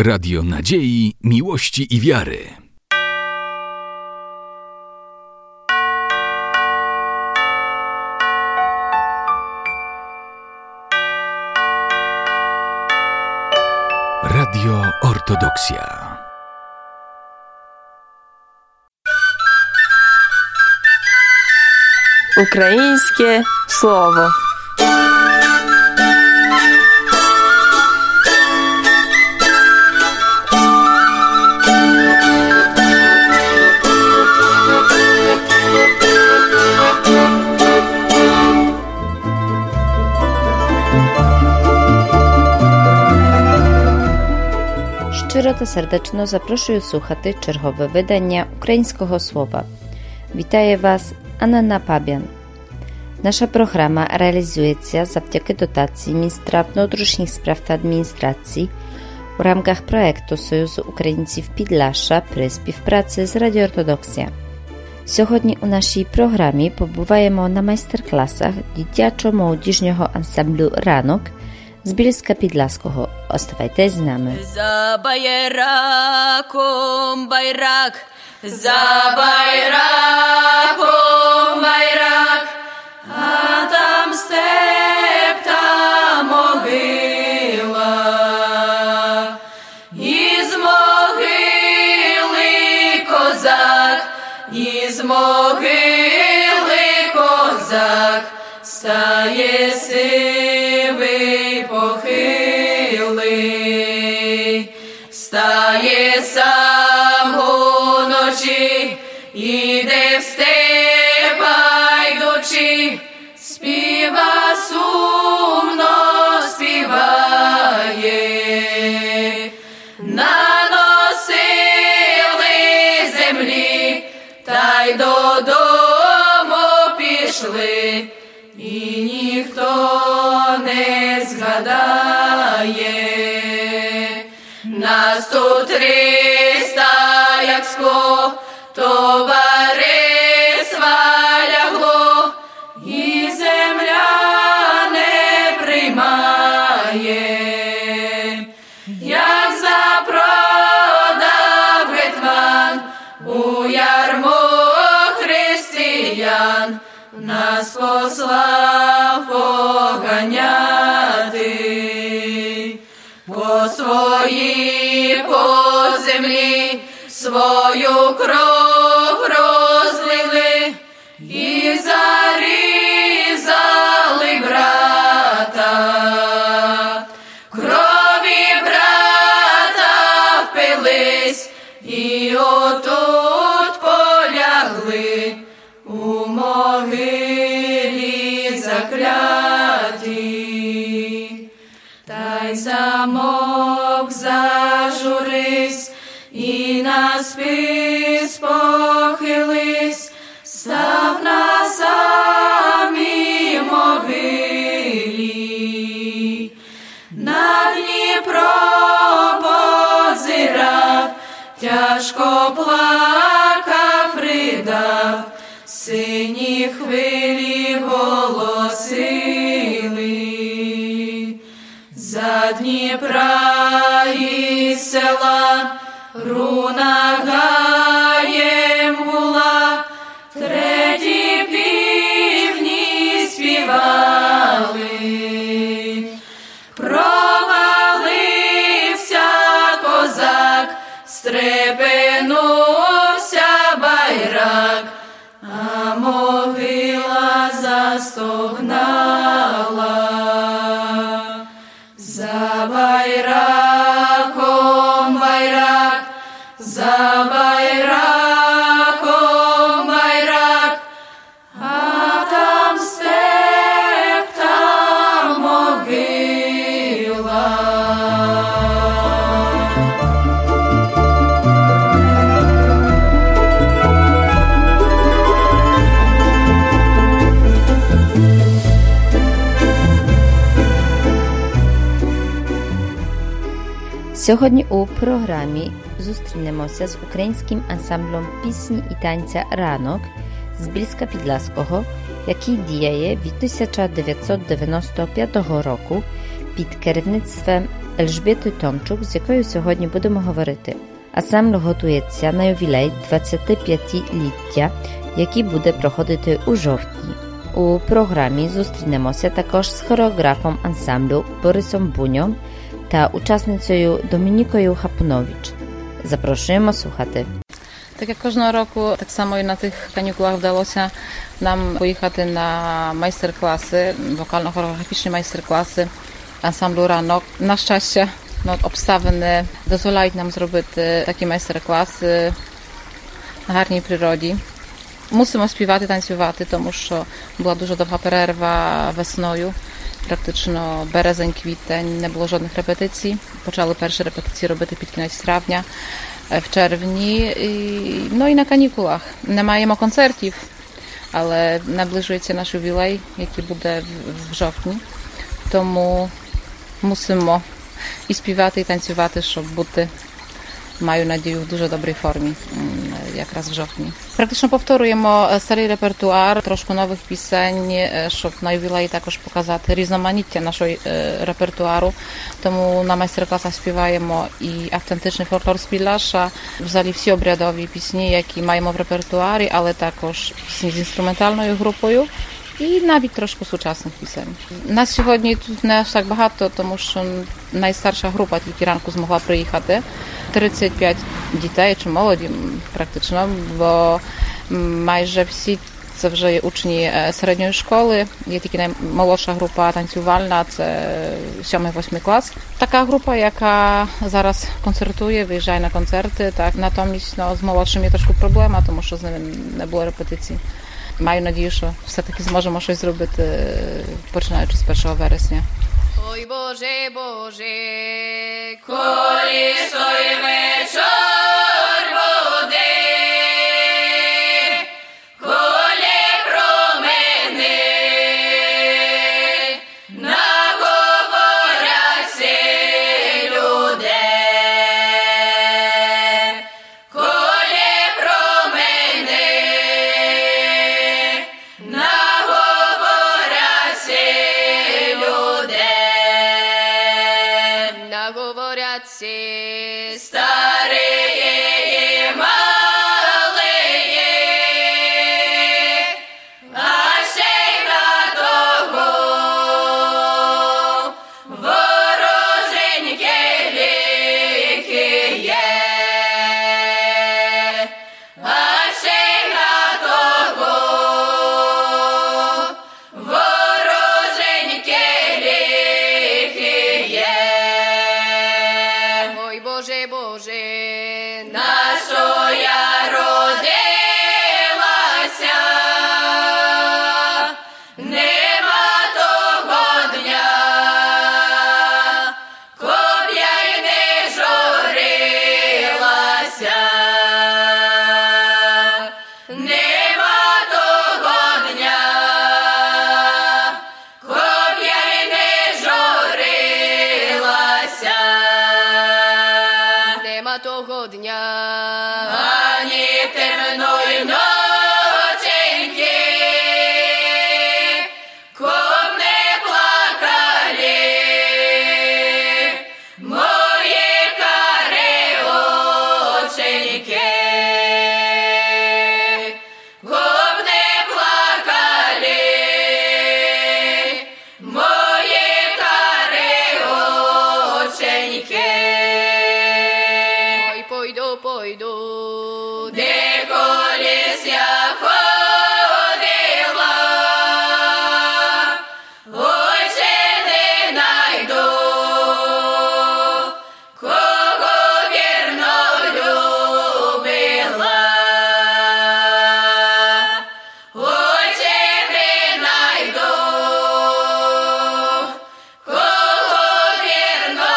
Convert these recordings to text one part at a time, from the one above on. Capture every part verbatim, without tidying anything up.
Radio Nadziei, Miłości i Wiary. Radio Ortodoksja. Українське слово. Щиро та сердечно запрошую слухати чергове видання українського слова. Вітає вас Анна Напабян. Наша програма реалізується завдяки дотації Міністерства внутрішніх справ та адміністрації у рамках проєкту Союзу українців Підляшша при співпраці з Радіо Ортодоксія. Сьогодні у нашій програмі побуваємо на майстер-класах дитячо-молодіжного ансамблю «Ранок» з Bielska Podlaskiego. Оставайтесь з нами. За байраком байрак, за байраком байрак, а там степ та могила. Із могили козак, із могили козак, стає сивий похилий, стає сам уночі, іде в степа йдучи, співа сумно співає. Наносили землі, та й додому пішли, і ніхто не згадає. Нас тут триста, як скло, товариства лягло, і земля не приймає. Як запродав гетьман у ярмо християн, нас послав поганяти. По своїй по землі свою кров розлили і зарізали брата. Крові брата впились і отут полягли у могилі закляті. Та й замок зажурись і на спис похились, став на самій могилі. На Дніпро позирав, тяжко плакав, ридав, сині хвилі голосили. За Дніпра і села руна гаєм гула, треті півні співали. Провалився козак, стрепенувся байрак, а могила застогнала. За байраком байрак, за байраком байрак, а там степ, там могила. Сьогодні у програмі зустрінемося з українським ансамблем пісні і танця «Ранок» з Bielska Podlaskiego, який діє від тисяча дев'ятсот дев'яносто п'ятого року під керівництвом Ельжбєти Томчук, з якою сьогодні будемо говорити. Ансамбль готується на ювілей двадцятип'ятиліття, який буде проходити у жовтні. У програмі зустрінемося також з хореографом ансамблю Борисом Буньом та учасницею Домінікою Хапунович. Запрошуємо слухати. Так як кожного року, так само і на тих канікулах вдалося нам поїхати на майстер-класи, вокально-хореографічні майстер-класи ансамблю «Ранок». На щастя, no, обставини дозволяють нам зробити такі майстер-класи на гарній природі. Мусимо співати, танцювати, тому що була дуже довга перерва весною. Практично березень-квітень, не було жодних репетицій. Почали перші репетиції робити під кінець травня, в червні. І, ну і на канікулах. Не маємо концертів, але наближується наш ювілей, який буде в, в жовтні. Тому мусимо і співати, і танцювати, щоб бути, маю надію, в дуже добрій формі, якраз в жовтні. Практично повторюємо старий репертуар, трошки нових пісень, щоб на ювілеї також показати різноманіття нашого репертуару. Тому на майстер-класах співаємо і автентичний фольклор з Підляшша, взагалі всі обрядові пісні, які маємо в репертуарі, але також пісні з інструментальною групою. І навіть трошки сучасних пісень. Нас сьогодні тут не аж так багато, тому що найстарша група тільки ранку змогла приїхати. тридцять п'ять дітей чи молоді практично, бо майже всі це вже є учні середньої школи. Є тільки наймолодша група танцювальна, це сьомий-восьмий клас. Така група, яка зараз концертує, виїжджає на концерти. Так, натомість ну, з молодшим є трошки проблема, тому що з ними не було репетицій. Маю надію, що все-таки зможемо щось зробити, починаючи з першого вересня. Ой, Боже, Боже, коли той вечір буде, коли про мене наговоряться люди, коли про мене наговоряться люди. Наговоряться старые и малые, а ще на того вороженьки лихие, а ще на того вороженьки лихие. Ой, Боже, Боже, на що я родилася, нема того дня, коб я й не журилася, нема того дня, коб я й не журилася. Нема того дня, ані темної ноченьки, коб не плакали мої карі оченьки, коб не плакали мої карі оченьки. Ой, пойду, пойду, де колись я ходила, ой, ще не найду, кого вірно любила, ой, ще не найду, кого вірно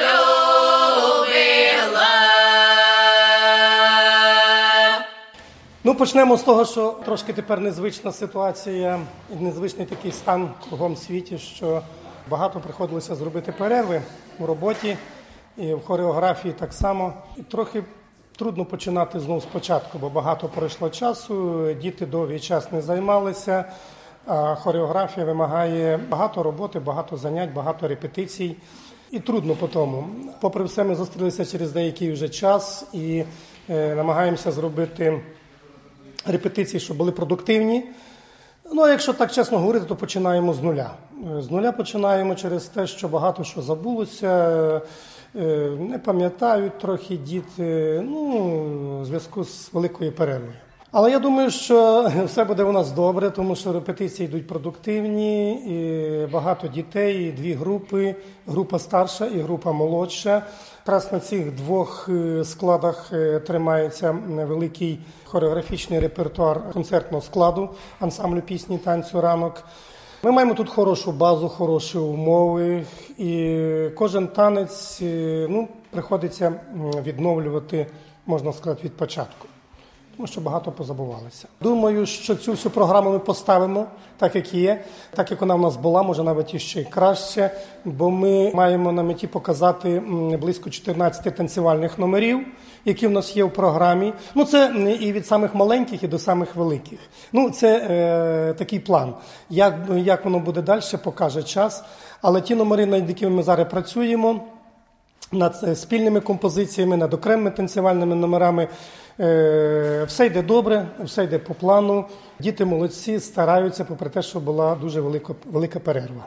любила. Ну, почнемо з того, що трошки тепер незвична ситуація і незвичний такий стан кругом світі, що багато приходилося зробити перерви у роботі і в хореографії так само. І трохи трудно починати знову спочатку, бо багато пройшло часу, діти довгий час не займалися, а хореографія вимагає багато роботи, багато занять, багато репетицій. і трудно по тому. Попри все, ми зустрілися через деякий вже час і е, намагаємося зробити репетиції, щоб були продуктивні. Ну, а якщо так чесно говорити, то починаємо з нуля. З нуля починаємо через те, що багато що забулося, не пам'ятають трохи діти, ну, в зв'язку з великою перервою. Але я думаю, що все буде у нас добре, тому що репетиції йдуть продуктивні, і багато дітей, і дві групи, група старша і група молодша. Якраз на цих двох складах тримається великий хореографічний репертуар концертного складу ансамблю пісні і танцю «Ранок». Ми маємо тут хорошу базу, хороші умови, і кожен танець, ну, приходиться відновлювати, можна сказати, від початку. Тому що багато позабувалися. Думаю, що цю всю програму ми поставимо так, як є, так, як вона в нас була, може навіть іще й краще, бо ми маємо на меті показати близько чотирнадцять танцювальних номерів, які в нас є в програмі. Ну, це і від самих маленьких, і до самих великих. Ну, це е, такий план. Як, як воно буде далі, покаже час. Але ті номери, над якими ми зараз працюємо, над спільними композиціями, над окремими танцювальними номерами, все йде добре, все йде по плану. Діти молодці, стараються, попри те, що була дуже велика, велика перерва.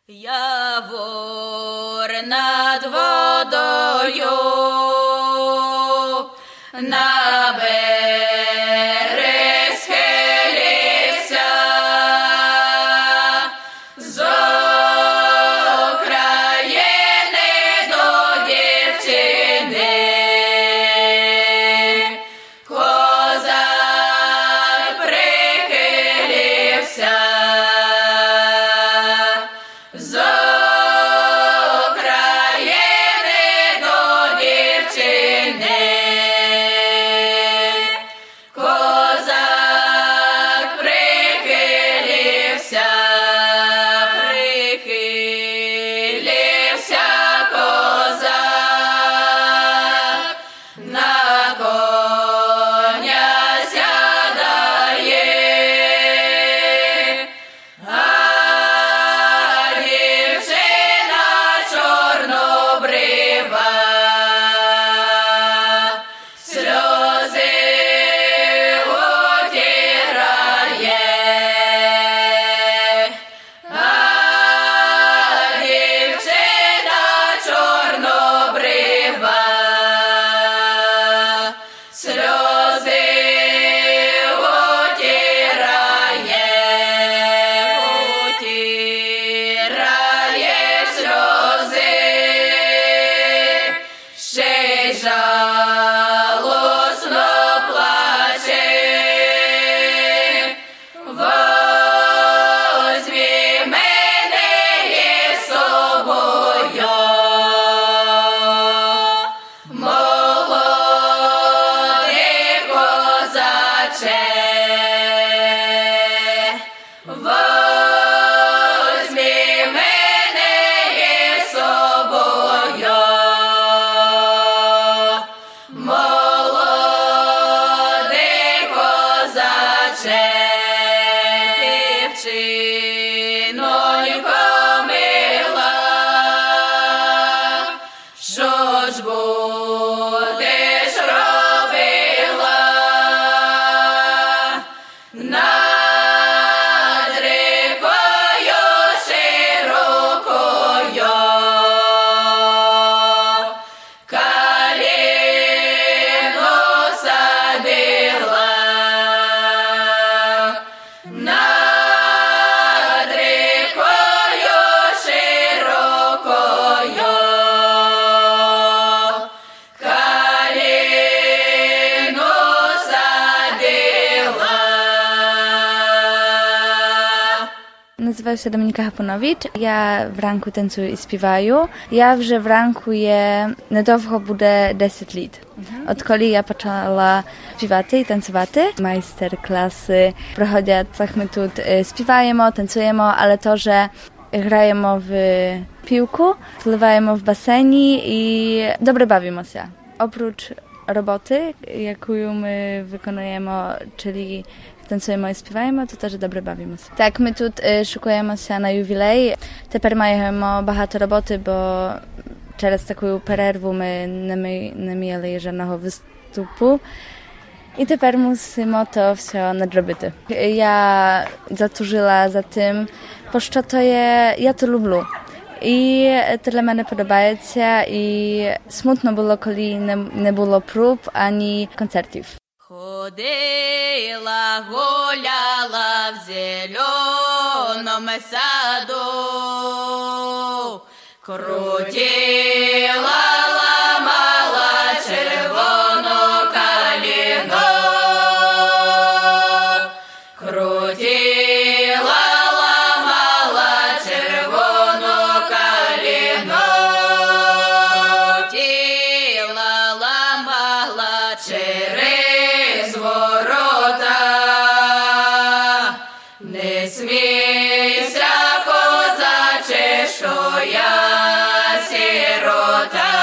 Явор над водою, на берег схилився, з України до дівчини. Козак прихилився, з України до дівчини. Козак прихилився, прихилився козак, на коня сядає, а дівчина чорнобрива, сльози утирає, а дівчина чорнобрива, сльози утирає, утирає сльози, ще й жалосно плаче. Возьми мене із собою, молодий козаче. Возьми мене із собою, молодий козаче. Дівчинонько мила, що ж будеш робила над рікою широкою? Калину садила, над рікою широкою. Калину садила. Nazywam się Dominika Hapunowicz. Ja w ranku tańcuję i śpiewaję. Ja вже в ранку є недовго буде десять літ. Odkoli я почала співати і танцювати. Майстер-класи проходять, так ми тут співаємо, танцюємо, але теж граємо в piłku, pływaємо в басейні і добре бавимося. Oprócz roboty, jaką my wykonujemy, czyli танцюємо і співаємо, то теж добре бавимося. Так, ми тут е, шукаємося на ювілей. Тепер маємо багато роботи, бо через таку перерву ми не, ми, не мали жодного виступу. I teraz musimy to wszystko nadrobić. Ja zatłużyła za tym, pošto to je, ja to lubię. I to dla mnie podoba się i smutno było, kiedy nie, nie było prób ani koncertów. Ходила, гуляла в зеленом саду, крутила, ламала червону калину, крутила, ламала червону калину, крутила, ламала через ворота. Не смійся, козаче, що я сирота.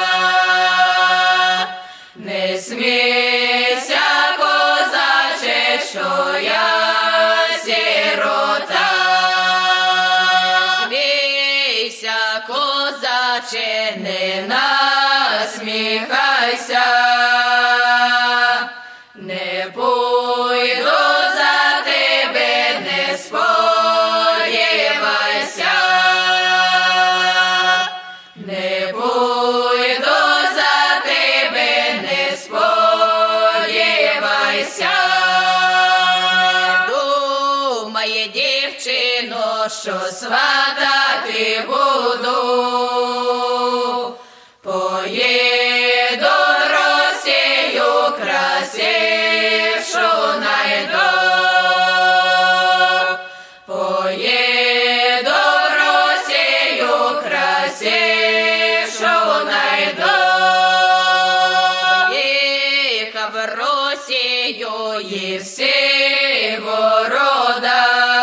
Не смійся, козаче, що я сирота. Смійся, козаче, не насміхайся. Не пойду за тебе, не сподівайся. Не пойду за тебе, не сподівайся. Думає дівчино, що сватати буду. Поїду в Росію, красившу найду. Поїду в Росію, красившу найду. Їхав в Росію і всі города.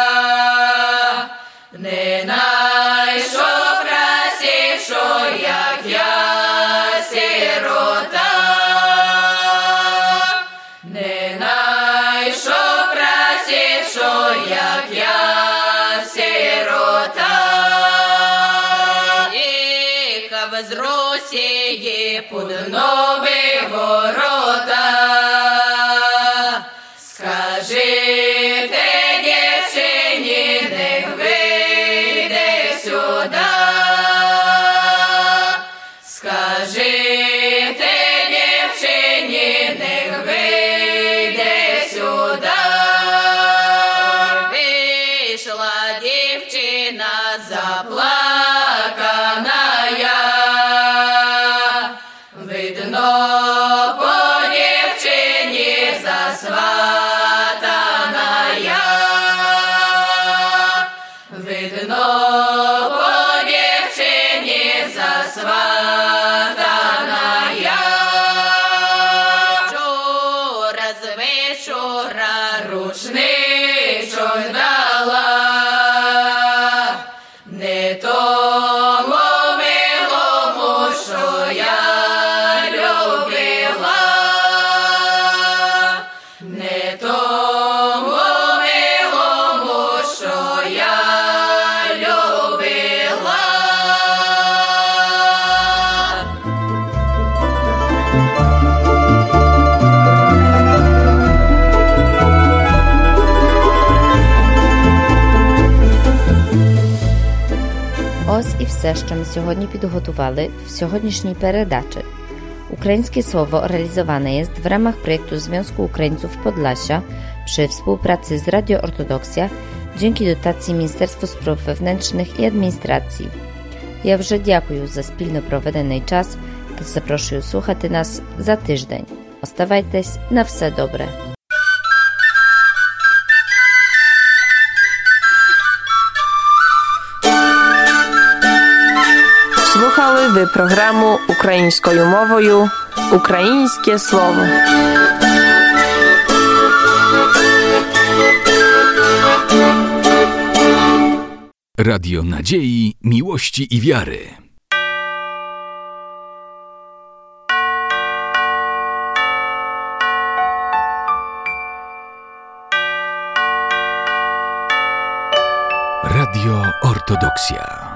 Не найшов красившу, як я сирота. Не найшов красившу, як я сирота. Їхав з Росії під нові ворота. Скажите дівчині, не вийде сюди. Скажите дівчині, не вийде сюди. Вийшла дівчина заплаканая. Видно, по дівчині засватаная. Видно, по дівчині засватаная. Вчора з вечора рушничок дала. Не тому милому, що я любила. Не тому милому, що я любила. Ось і все, що ми сьогодні підготували в сьогоднішній передачі. Ukraińskie Słowo realizowane jest w ramach projektu Związku Ukraińców Podlasia przy współpracy z Radio Ortodoksja dzięki dotacji Ministerstwa Spraw Wewnętrznych i Administracji. Ja вже дякую за спільно проведений час та запрошую слухати нас за тиждень. Оставайтесь, на все добре. Слухали ви програму українською мовою «Українське слово». Radio Nadziei, Miłości i Wiary. Radio Ortodoksja.